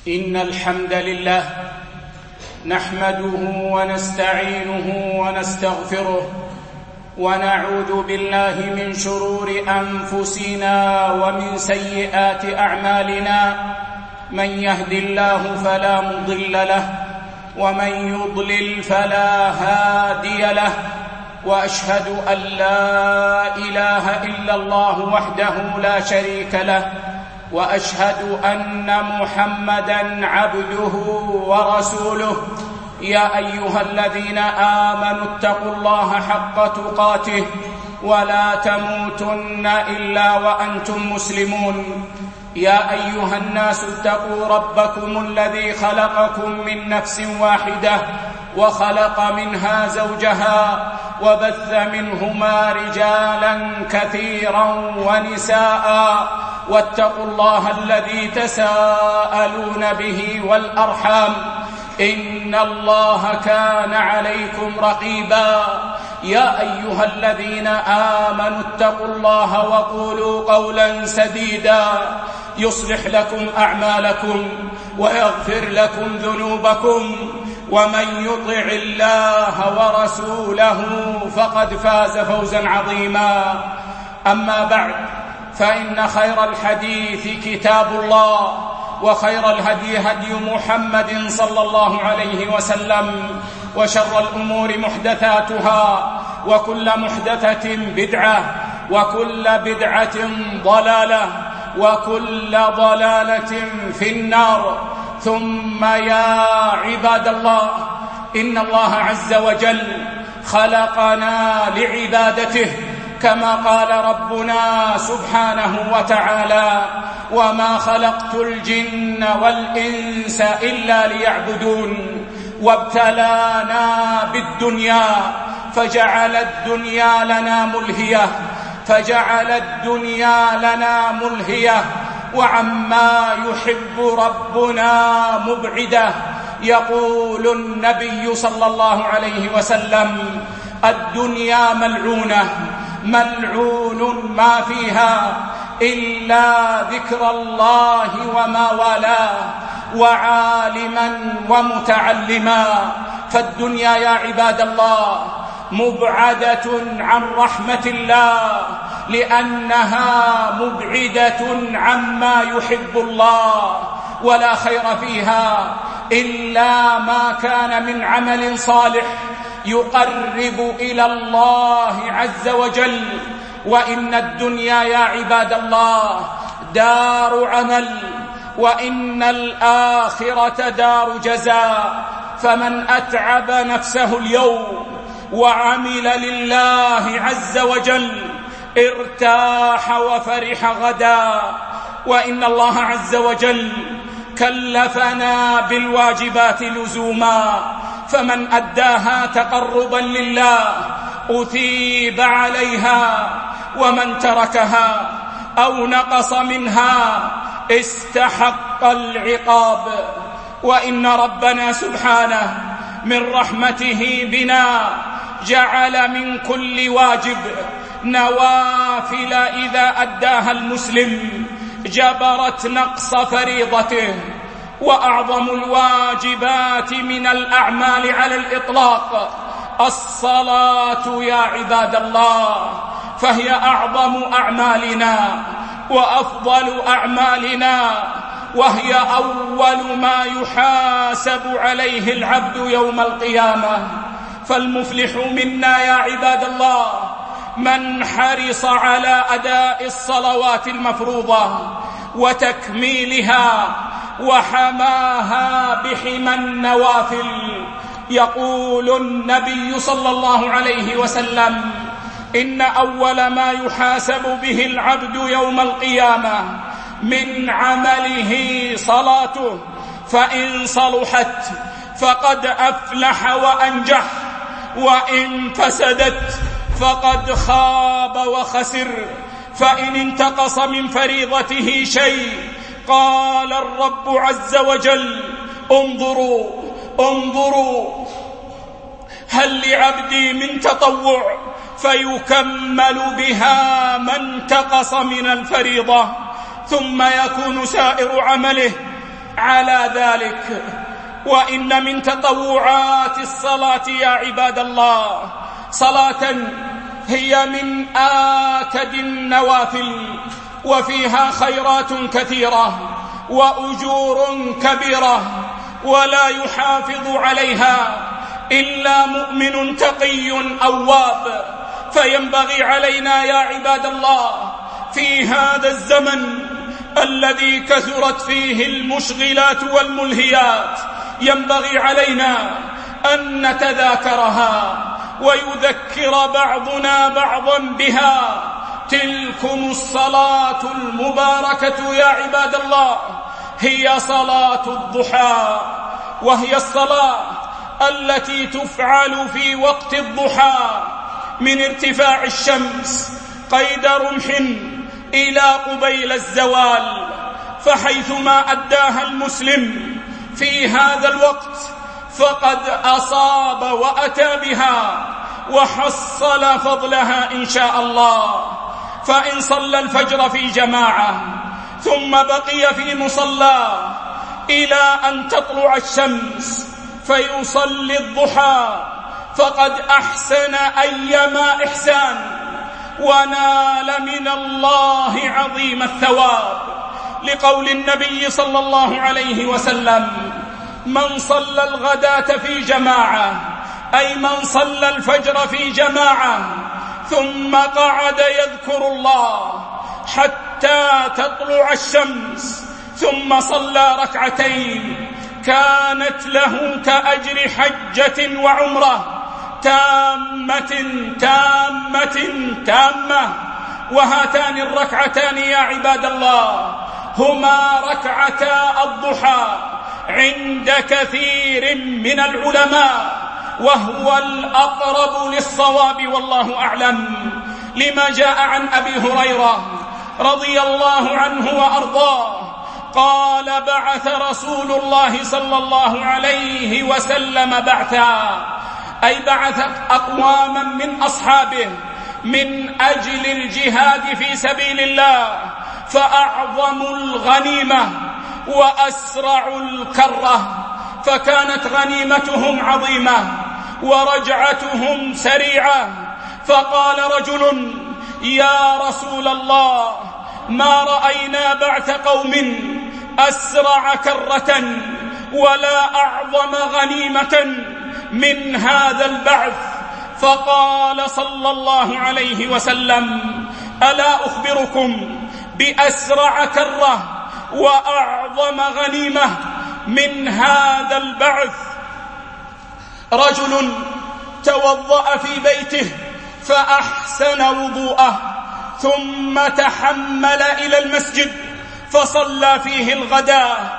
إن الحمد لله نحمده ونستعينه ونستغفره ونعوذ بالله من شرور أنفسنا ومن سيئات أعمالنا. من يهد الله فلا مضل له ومن يضلل فلا هادي له، وأشهد أن لا إله إلا الله وحده لا شريك له، وأشهد أن محمدًا عبده ورسوله. يا أيها الذين آمنوا اتقوا الله حق تقاته ولا تموتن إلا وأنتم مسلمون. يا أيها الناس اتقوا ربكم الذي خلقكم من نفس واحدة وخلق منها زوجها وبث منهما رجالا كثيرا ونساء، واتقوا الله الذي تساءلون به والأرحام إن الله كان عليكم رقيبا. يا أيها الذين آمنوا اتقوا الله وقولوا قولا سديدا يصلح لكم أعمالكم ويغفر لكم ذنوبكم، ومن يطع الله ورسوله فقد فاز فوزا عظيما. أما بعد، فإن خير الحديث كتاب الله، وخير الهدي هدي محمد صلى الله عليه وسلم، وشر الأمور محدثاتها، وكل محدثة بدعة، وكل بدعة ضلالة، وكل ضلالة في النار. ثم يا عباد الله، إن الله عز وجل خلقنا لعبادته، كما قال ربنا سبحانه وتعالى: وما خلقت الجن والإنس إلا ليعبدون. وابتلانا بالدنيا فجعل الدنيا لنا ملهية وعما يحب ربنا مبعدة. يقول النبي صلى الله عليه وسلم: الدنيا ملعون ما فيها إلا ذكر الله وما والاه، وعالما ومتعلما. فالدنيا يا عباد الله مبعدة عن رحمة الله، لأنها مبعدة عما يحب الله، ولا خير فيها إلا ما كان من عمل صالح يقرب إلى الله عز وجل. وإن الدنيا يا عباد الله دار عمل، وإن الآخرة دار جزاء. فمن أتعب نفسه اليوم وعمل لله عز وجل ارتاح وفرح غدا. وإن الله عز وجل كلفنا بالواجبات لزوما، فمن أداها تقربا لله أثيب عليها، ومن تركها أو نقص منها استحق العقاب. وإن ربنا سبحانه من رحمته بنا جعل من كل واجب نوافل إذا أداها المسلم جبرت نقص فريضته. وأعظم الواجبات من الأعمال على الإطلاق الصلاة يا عباد الله، فهي أعظم أعمالنا وأفضل أعمالنا، وهي أول ما يحاسب عليه العبد يوم القيامة. فالمفلح منا يا عباد الله من حرص على أداء الصلوات المفروضة وتكميلها وحماها بحمى النوافل. يقول النبي صلى الله عليه وسلم: إن أول ما يحاسب به العبد يوم القيامة من عمله صلاته، فإن صلحت فقد أفلح وأنجح، وإن فسدت فقد خاب وخسر. فإن انتقص من فريضته شيء قال الرب عز وجل: انظروا هل لعبدي من تطوع فيكمل بها ما انتقص من الفريضة، ثم يكون سائر عمله على ذلك. وإن من تطوعات الصلاة يا عباد الله صلاة هي من آكد النوافل، وفيها خيرات كثيرة وأجور كبيرة، ولا يحافظ عليها إلا مؤمن تقي أواب. فينبغي علينا يا عباد الله في هذا الزمن الذي كثرت فيه المشغلات والملهيات، ينبغي علينا أن نتذاكرها ويذكر بعضنا بعضا بها. تلكم الصلاة المباركة يا عباد الله هي صلاة الضحى، وهي الصلاة التي تفعل في وقت الضحى من ارتفاع الشمس قيد رمح إلى قبيل الزوال. فحيثما أداها المسلم في هذا الوقت فقد أصاب وأتى بها وحصل فضلها إن شاء الله. فإن صلى الفجر في جماعة ثم بقي في مصلى إلى أن تطلع الشمس فيصلي الضحى فقد أحسن أيما إحسان ونال من الله عظيم الثواب، لقول النبي صلى الله عليه وسلم: من صلى الغداة في جماعة، أي من صلى الفجر في جماعة ثم قعد يذكر الله حتى تطلع الشمس ثم صلى ركعتين، كانت له كأجر حجة وعمرة تامة تامة. وهاتان الركعتان يا عباد الله هما ركعتا الضحى عند كثير من العلماء، وهو الأقرب للصواب والله أعلم، لما جاء عن أبي هريرة رضي الله عنه وأرضاه قال: بعث رسول الله صلى الله عليه وسلم بعثا، أي بعث أقواما من أصحابه من أجل الجهاد في سبيل الله، فأعظموا الغنيمة وأسرعوا الكرة، فكانت غنيمتهم عظيمة ورجعتهم سريعة. فقال رجل: يا رسول الله، ما رأينا بعث قوم أسرع كرة ولا أعظم غنيمة من هذا البعث. فقال صلى الله عليه وسلم: ألا أخبركم بأسرع كرة وأعظم غنيمة من هذا البعث؟ رجل توضأ في بيته فأحسن وضوءه ثم تحمل إلى المسجد فصلى فيه الغداء،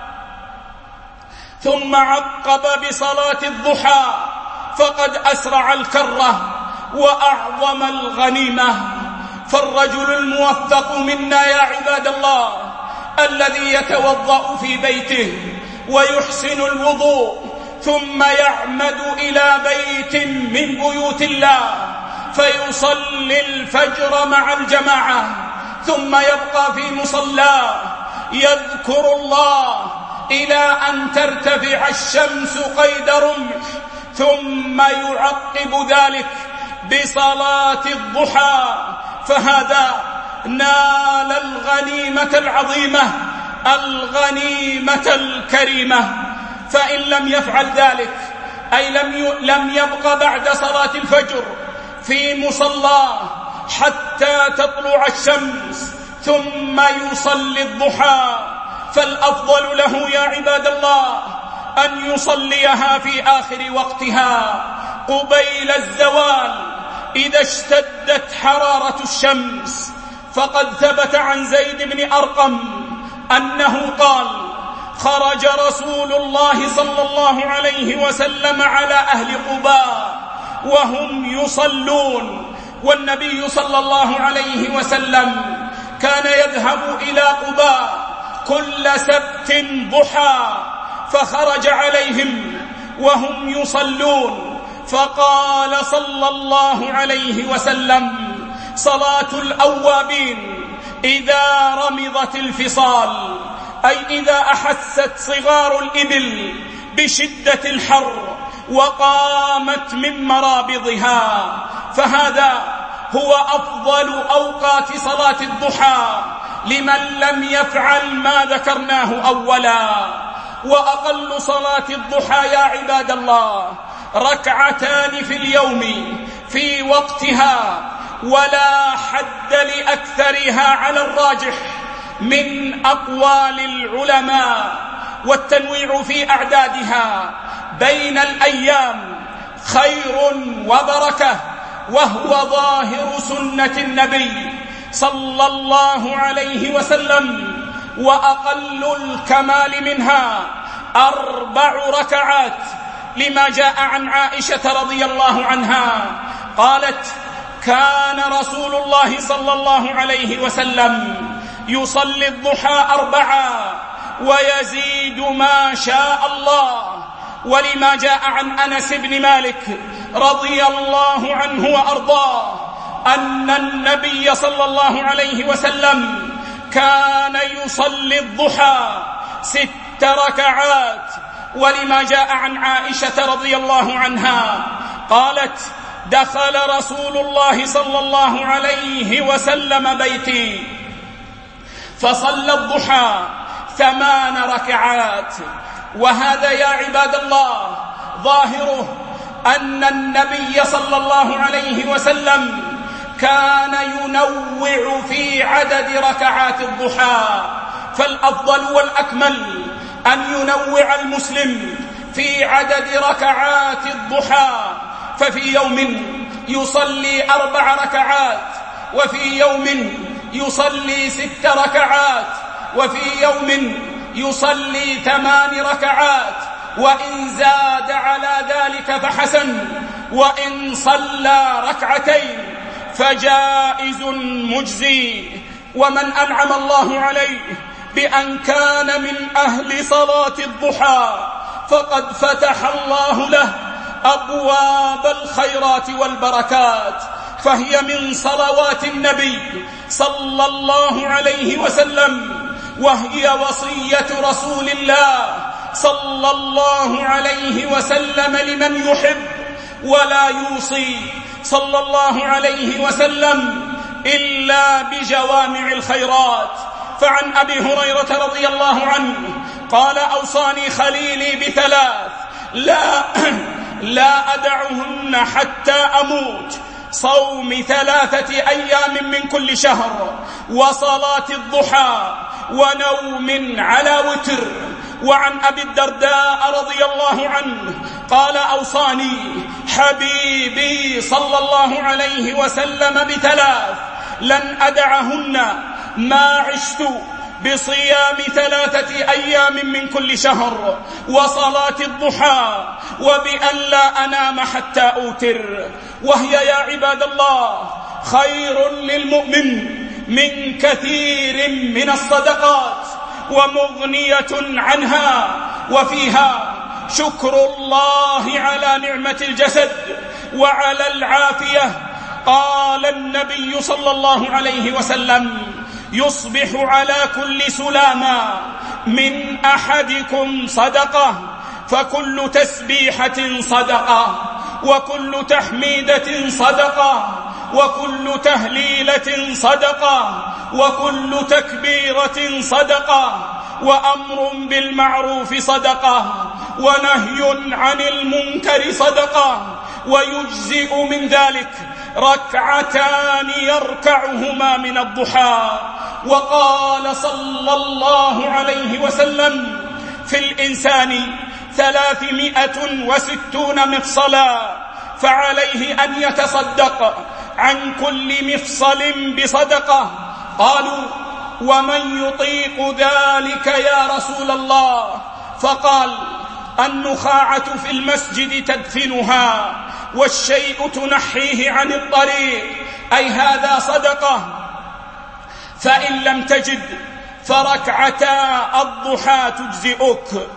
ثم عقب بصلاة الضحى فقد أسرع الكرة وأعظم الغنيمة. فالرجل الموفق منا يا عباد الله الذي يتوضأ في بيته ويحسن الوضوء ثم يعمد إلى بيت من بيوت الله فيصلي الفجر مع الجماعة، ثم يبقى في مصلاه يذكر الله إلى أن ترتفع الشمس قيد رمح، ثم يعقب ذلك بصلاة الضحى، فهذا نال الغنيمة العظيمة، الغنيمة الكريمة. فإن لم يفعل ذلك، أي لم يبق بعد صلاة الفجر في مصلاه حتى تطلع الشمس ثم يصلي الضحى، فالأفضل له يا عباد الله أن يصليها في آخر وقتها قبيل الزوال إذا اشتدت حرارة الشمس. فقد ثبت عن زيد بن أرقم أنه قال: خرج رسول الله صلى الله عليه وسلم على أهل قباء وهم يصلون، والنبي صلى الله عليه وسلم كان يذهب إلى قباء كل سبت ضحى، فخرج عليهم وهم يصلون فقال صلى الله عليه وسلم: صلاة الأوابين إذا رمضت الفصال، أي إذا أحست صغار الإبل بشدة الحر وقامت من مرابضها، فهذا هو أفضل أوقات صلاة الضحى لمن لم يفعل ما ذكرناه أولا. وأقل صلاة الضحى يا عباد الله ركعتان في اليوم في وقتها، ولا حد لأكثرها على الراجح من أقوال العلماء، والتنويع في أعدادها بين الأيام خير وبركة، وهو ظاهر سنة النبي صلى الله عليه وسلم. وأقل الكمال منها 4 ركعات، لما جاء عن عائشة رضي الله عنها قالت: كان رسول الله صلى الله عليه وسلم يصلي الضحى 4 ويزيد ما شاء الله. ولما جاء عن أنس بن مالك رضي الله عنه وأرضاه أن النبي صلى الله عليه وسلم كان يصلي الضحى 6 ركعات. ولما جاء عن عائشة رضي الله عنها قالت: دخل رسول الله صلى الله عليه وسلم بيتي فصلى الضحى 8 ركعات. وهذا يا عباد الله ظاهره أن النبي صلى الله عليه وسلم كان ينوع في عدد ركعات الضحى، فالأفضل والأكمل أن ينوع المسلم في عدد ركعات الضحى، ففي يوم يصلي 4 ركعات، وفي يوم يصلي 6 ركعات، وفي يوم يصلي 8 ركعات، وإن زاد على ذلك فحسن، وإن صلى 2 ركعتين فجائز مجزي. ومن أنعم الله عليه بأن كان من أهل صلاة الضحى فقد فتح الله له أبواب الخيرات والبركات، فهي من صلوات النبي صلى الله عليه وسلم، وهي وصية رسول الله صلى الله عليه وسلم لمن يحب، ولا يوصي صلى الله عليه وسلم إلا بجوامع الخيرات. فعن أبي هريرة رضي الله عنه قال: أوصاني خليلي ب3 لا أدعهن حتى أموت: صوم 3 أيام من كل شهر، وصلاة الضحى، ونوم على وتر. وعن أبي الدرداء رضي الله عنه قال: أوصاني حبيبي صلى الله عليه وسلم ب3 لن أدعهن ما عشت: بصيام 3 أيام من كل شهر، وصلاة الضحى، وبأن لا أنام حتى أوتر. وهي يا عباد الله خير للمؤمن من كثير من الصدقات، ومغنية عنها، وفيها شكر الله على نعمة الجسد وعلى العافية. قال النبي صلى الله عليه وسلم: يصبح على كل سلامة من أحدكم صدقة، فكل تسبيحة صدقة، وكل تحميدة صدقة، وكل تهليلة صدقة، وكل تكبيرة صدقة، وأمر بالمعروف صدقة، ونهي عن المنكر صدقة. ويجزئ من ذلك 2 يركعهما من الضحى. وقال صلى الله عليه وسلم: في الإنسان 360 مفصلا، فعليه أن يتصدق عن كل مفصل بصدقة. قالوا: ومن يطيق ذلك يا رسول الله؟ فقال: النخاعة في المسجد تدفنها، والشيء تنحيه عن الطريق، أي هذا صدقة. فإن لم تجد فركعتا الضحى تجزئك.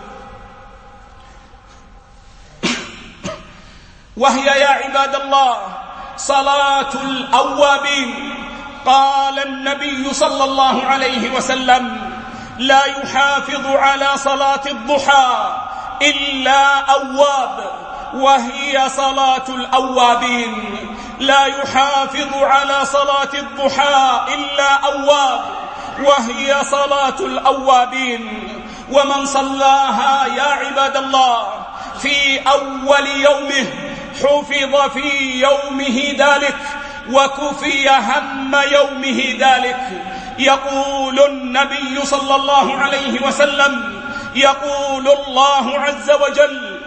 وهي يا عباد الله صلاة الأوابين. قال النبي صلى الله عليه وسلم: لا يحافظ على صلاة الضحى إلا أواب، وهي صلاة الأوابين. لا يحافظ على صلاة الضحى إلا أواب، وهي صلاة الأوابين. ومن صلاها يا عباد الله في أول يومه حفظ في يومه ذلك وكفي هم يومه ذلك. يقول النبي صلى الله عليه وسلم، يقول الله عز وجل: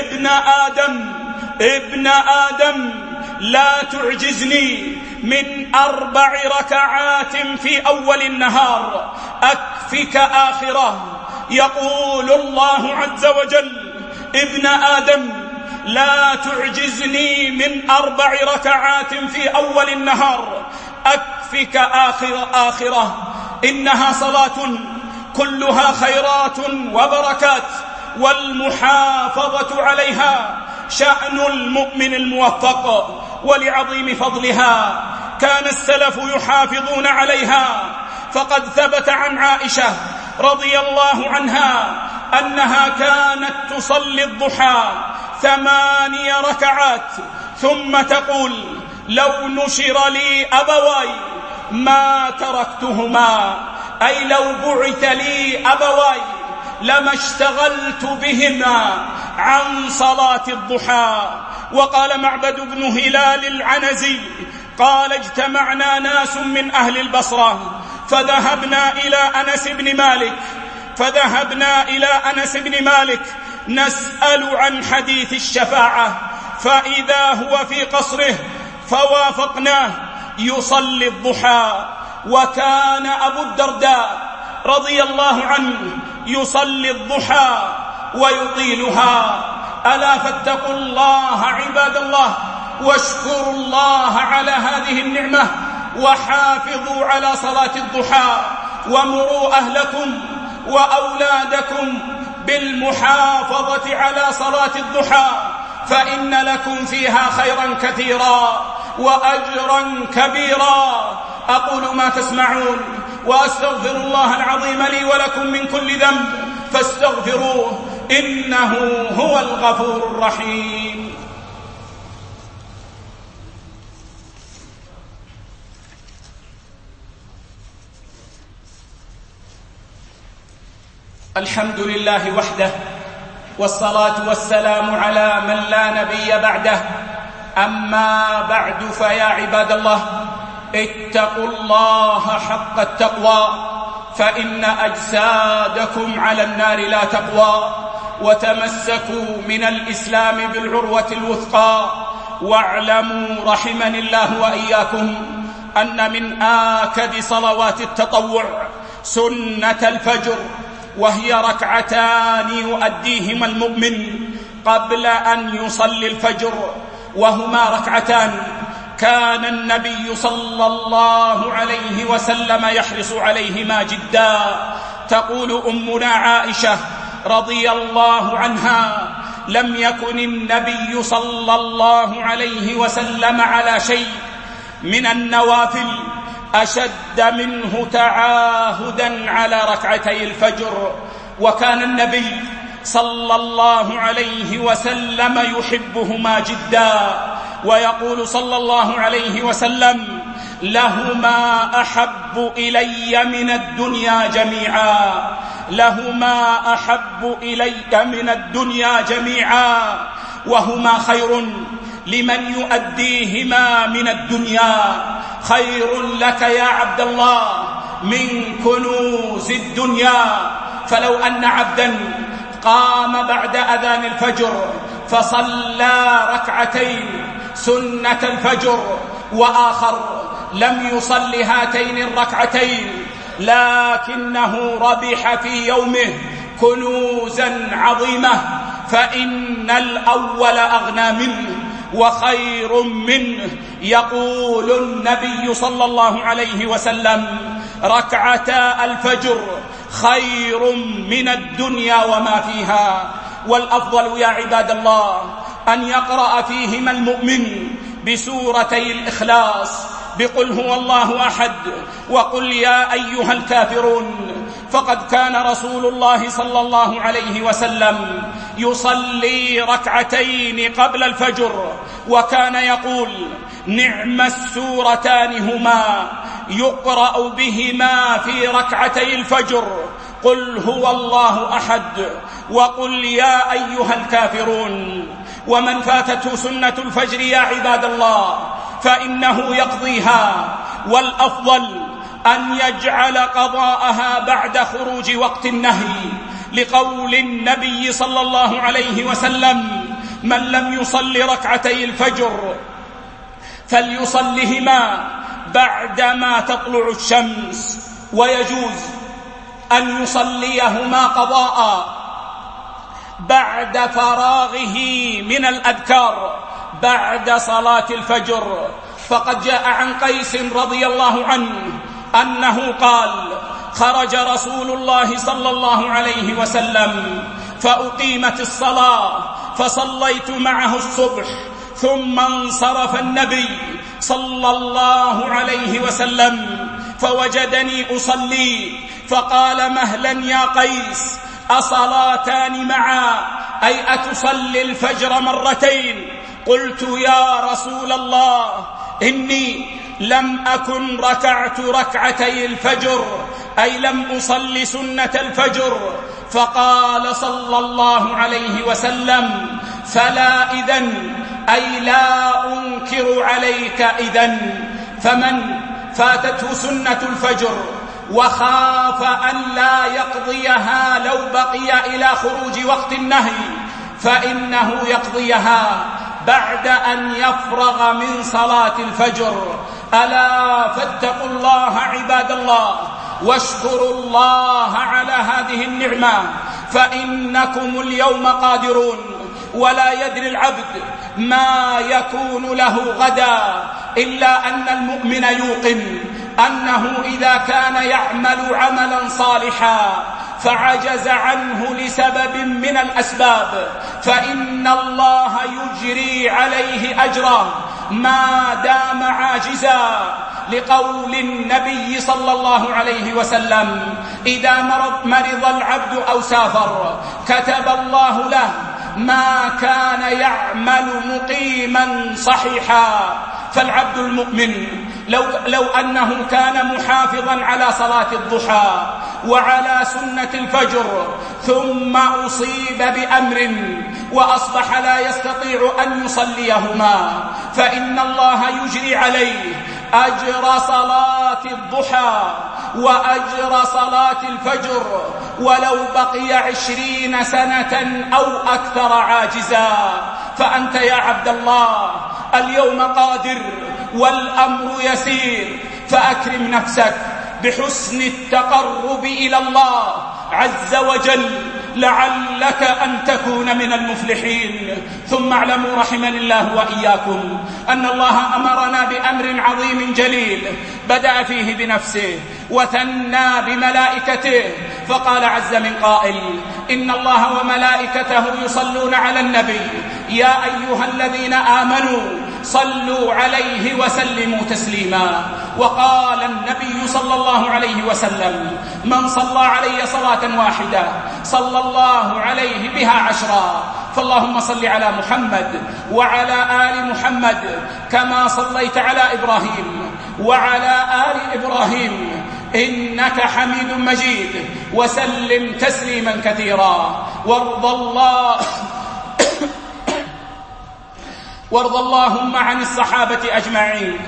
ابن آدم لا تعجزني من 4 ركعات في أول النهار أكفك آخره. يقول الله عز وجل: ابن آدم لا تعجزني من 4 ركعات في أول النهار أكفك آخره. إنها صلاة كلها خيرات وبركات، والمحافظة عليها شأن المؤمن الموفق. ولعظيم فضلها كان السلف يحافظون عليها، فقد ثبت عن عائشة رضي الله عنها أنها كانت تصلي الضحى 8 ركعات ثم تقول: لو نشر لي أبواي ما تركتهما، أي لو بعث لي أبواي لما اشتغلت بهما عن صلاة الضحى. وقال معبد بن هلال العنزي قال: اجتمعنا ناس من أهل البصرة فذهبنا إلى أنس بن مالك نسأل عن حديث الشفاعة، فإذا هو في قصره فوافقناه يصلي الضحى. وكان أبو الدرداء رضي الله عنه يصلي الضحى ويطيلها. ألا فاتقوا الله عباد الله، واشكروا الله على هذه النعمة، وحافظوا على صلاة الضحى، ومروا أهلكم وأولادكم بالمحافظة على صلاة الضحى، فإن لكم فيها خيرا كثيرا وأجرا كبيرا. أقول ما تسمعون، وأستغفر الله العظيم لي ولكم من كل ذنب، فاستغفروه إنه هو الغفور الرحيم. الحمد لله وحده، والصلاة والسلام على من لا نبي بعده. أما بعد، فيا عباد الله، اتقوا الله حق التقوى، فإن أجسادكم على النار لا تقوى. وتمسكوا من الإسلام بالعروة الوثقى، واعلموا رحمني الله وإياكم أن من آكد صلوات التطوع سنة الفجر، وهي 2 ركعتان يؤديهما المؤمن قبل أن يصلي الفجر، وهما 2 ركعتان كان النبي صلى الله عليه وسلم يحرص عليهما جدا. تقول أمنا عائشة رضي الله عنها: لم يكن النبي صلى الله عليه وسلم على شيء من النوافل أشد منه تعاهدا على 2 ركعتي الفجر. وكان النبي صلى الله عليه وسلم يحبهما جدا، ويقول صلى الله عليه وسلم: لهما أحب إلي من الدنيا جميعا، لهما أحب إلي من الدنيا جميعا، وهما خير لمن يؤديهما من الدنيا. خير لك يا عبد الله من كنوز الدنيا. فلو أن عبدا قام بعد أذان الفجر فصلى 2 ركعتين سنة الفجر، وآخر لم يصل هاتين 2 ركعتين، لكنه ربح في يومه كنوزا عظيمة، فإن الأول أغنى منه وخير منه. يقول النبي صلى الله عليه وسلم: 2 ركعتا الفجر خير من الدنيا وما فيها. والأفضل يا عباد الله أن يقرأ فيهما المؤمن بسورتي الإخلاص، بقل هو الله أحد وقل يا أيها الكافرون. فقد كان رسول الله صلى الله عليه وسلم يصلي ركعتين قبل الفجر، وكان يقول: نعم السورتان هما يقرأ بهما في ركعتي الفجر، قل هو الله أحد وقل يا أيها الكافرون. ومن فاتته سنة الفجر يا عباد الله فإنه يقضيها، والأفضل أن يجعل قضاءها بعد خروج وقت النهي، لقول النبي صلى الله عليه وسلم: من لم يصل ركعتي الفجر فليصلهما بعدما تطلع الشمس. ويجوز أن يصليهما قضاء بعد فراغه من الأذكار بعد صلاة الفجر، فقد جاء عن قيس رضي الله عنه أنه قال: خرج رسول الله صلى الله عليه وسلم فأقيمت الصلاة فصليت معه الصبح، ثم انصرف النبي صلى الله عليه وسلم فوجدني أصلي، فقال: مهلا يا قيس، أصلاتان معا، أي أتصلي الفجر مرتين؟ قلت: يا رسول الله إني لم أكن ركعت ركعتي الفجر، أي لم أصلي سنة الفجر. فقال صلى الله عليه وسلم: فلا إذن، أي لا أنكر عليك إذن. فمن فاتته سنة الفجر وخاف أن لا يقضيها لو بقي إلى خروج وقت النهي فإنه يقضيها بعد أن يفرغ من صلاة الفجر. ألا فاتقوا الله عباد الله، واشكروا الله على هذه النعمة، فإنكم اليوم قادرون، ولا يدري العبد ما يكون له غدا، إلا أن المؤمن يوقن أنه إذا كان يعمل عملا صالحا فعجز عنه لسبب من الأسباب فإن الله يجري عليه أجره ما دام عاجزا، لقول النبي صلى الله عليه وسلم: إذا مرض العبد أو سافر كتب الله له ما كان يعمل مقيما صحيحا. فالعبد المؤمن لو أنه كان محافظا على صلاة الضحى وعلى سنة الفجر ثم أصيب بأمر وأصبح لا يستطيع أن يصليهما، فإن الله يجري عليه أجر صلاة الضحى وأجر صلاة الفجر ولو بقي 20 سنة أو أكثر عاجزا. فأنت يا عبد الله اليوم قادر والأمر يسير، فأكرم نفسك بحسن التقرب إلى الله عز وجل لعلك أن تكون من المفلحين. ثم اعلموا رحمني الله وإياكم أن الله أمرنا بأمر عظيم جليل بدأ فيه بنفسه وثنى بملائكته، فقال عز من قائل: إن الله وملائكته يصلون على النبي يا أيها الذين آمنوا صلوا عليه وسلموا تسليما. وقال النبي صلى الله عليه وسلم: من صلى علي صلاة واحدة صلى الله عليه بها 10. فاللهم صل على محمد وعلى آل محمد كما صليت على إبراهيم وعلى آل إبراهيم إنك حميد مجيد، وسلم تسليما كثيرا. وارض اللهم عن الصحابة أجمعين،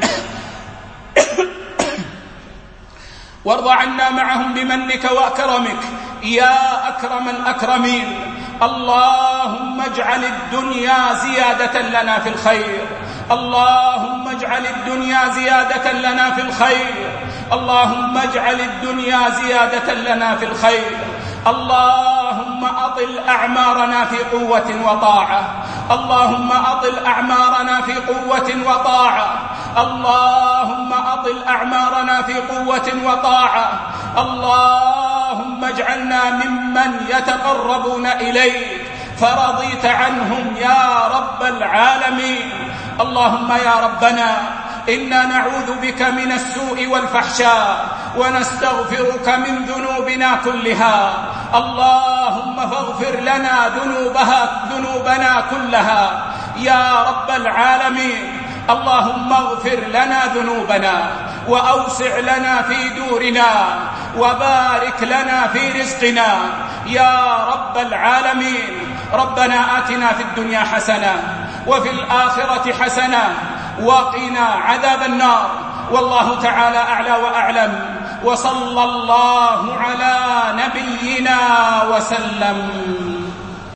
وارض عنا معهم بمنك وأكرمك يا أكرم الأكرمين. اللهم اجعل الدنيا زيادة لنا في الخير، اللهم اجعل الدنيا زيادة لنا في الخير، اللهم اجعل الدنيا زيادة لنا في الخير. اللهم أطل أعمارنا في قوة وطاعة، اللهم أطل أعمارنا في قوة وطاعة، اللهم أطل أعمارنا في قوة وطاعة. اللهم اجعلنا ممن يتقربون إليك فرضيت عنهم يا رب العالمين. اللهم يا ربنا إنا نعوذ بك من السوء والفحشاء ونستغفرك من ذنوبنا كلها. اللهم فاغفر لنا ذنوبنا كلها يا رب العالمين. اللهم اغفر لنا ذنوبنا وأوسع لنا في دورنا وبارك لنا في رزقنا يا رب العالمين. ربنا آتنا في الدنيا حسنة وفي الآخرة حسنة وقنا عذاب النار. والله تعالى أعلى وأعلم، وصلى الله على نبينا وسلم.